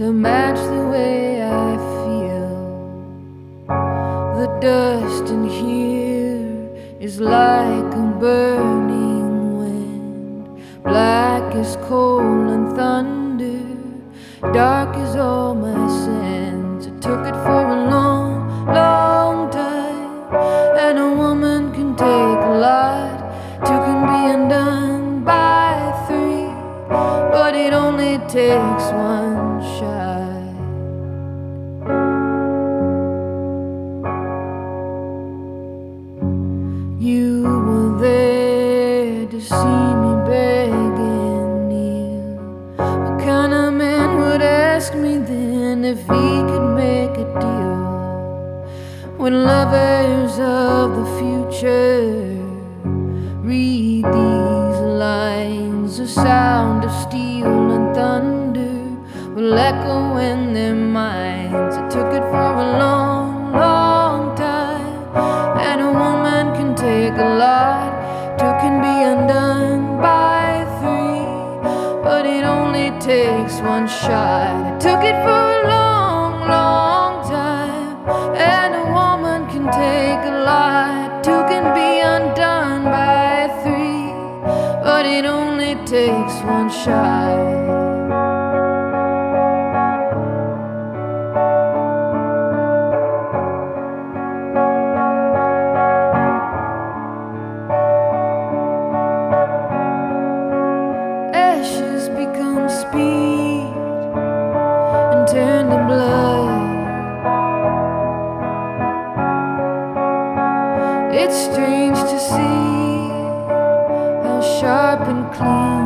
to match the way I feel. The dust in here is like a burning wind, black as coal and thunder, dark as all my sins. I took it for a long, long time, and a woman can take a lot, two can be undone by three, but it only takes one shot. You were there to see me beg and kneel. What kind of man would ask me then if he could make a deal? When lovers of the future read these lines, the sound of steel and thunder will echo in their minds. I took it for a long, long time, and a woman can take a lot, two can be undone by three, but it only takes one shot. I took it for a long, long time, and a woman can take a lot, two can be undone by three, but it only takes one shot. Ashes become speed and turn to blood. It's strange to see how sharp and clean